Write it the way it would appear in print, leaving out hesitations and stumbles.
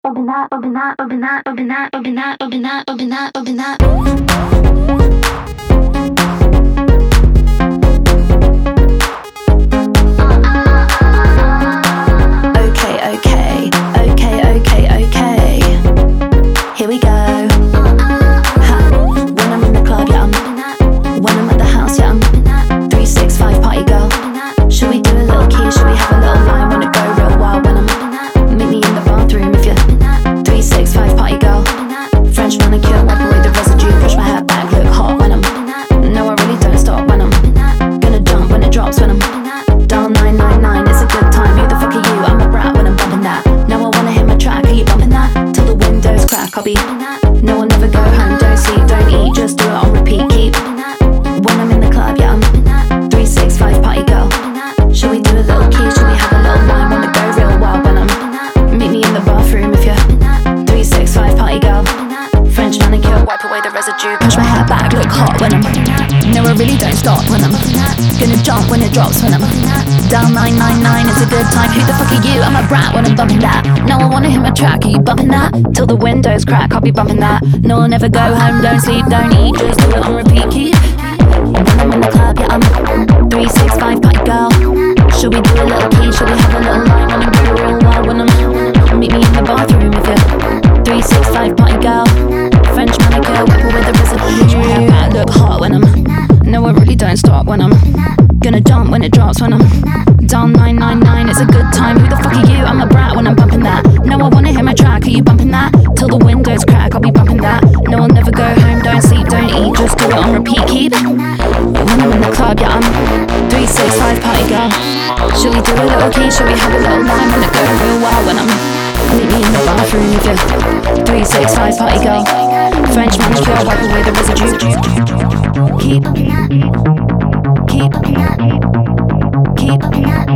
open up, open up, open up, open up, open up, open up, open up, open up. Okay. Here we go. When I'm in the club, yeah, when I'm at the house, yeah, 365 party girl. Should we do a little key? Should we have a little line? Wanna go real wild when I'm meet me in the bathroom if you're 365 party girl. French manicure, wipe away the residue, push my hair back, look hot when I'm. No, I really don't stop when I'm gonna jump when it drops when I'm dial 999. It's a good time. Who the fuck are you? I'm a brat when I'm bumping that. Now I wanna hit my track. Are you bumping that till the windows crack? I'll be. No, I'll never go home. Don't sleep, don't eat, just do it on repeat. Keep. When I'm in the club, yeah, I'm 365 party girl. Should we do a little key? Should we have a little line? Wanna go real wild when I'm meet me in the bathroom if you're 365 party girl. French manicure, wipe away the residue, push my hair back, look hot when I'm. No, I really don't stop when I'm gonna jump when it drops when I'm dial 999. It's a good time. Who the fuck are you? I'm a brat when I'm bumping that. No, I wanna hit my track. Are you bumping that till the windows crack? I'll be bumping that. No, I'll never go home. Don't sleep, don't eat, just do it on repeat. Keep. When I'm in the club, yeah, I'm 365 party girl. Should we do a little key? Should we have a little line? Wanna go real wild when I'm meet me in the bathroom if you're 365 party girl. French manicure, wipe away the residue. My hair back, look hot when I'm. No, I really don't stop when I'm gonna jump when it drops when I'm dial 999. It's a good time. Who the fuck are you? I'm a brat when I'm bumping that. No, I wanna hit my track. Are you bumping that till the windows crack? I'll be bumping that. No, I'll never go home. Don't sleep, don't eat, just do it on repeat. Keep. When I'm in the club, yeah, I'm 365 party girl. Should we do a little key? Should we have a little line? Wanna go real wild when I'm meet me in the bathroom if you're 365 party girl. French manicure, wipe away the residue. Keep.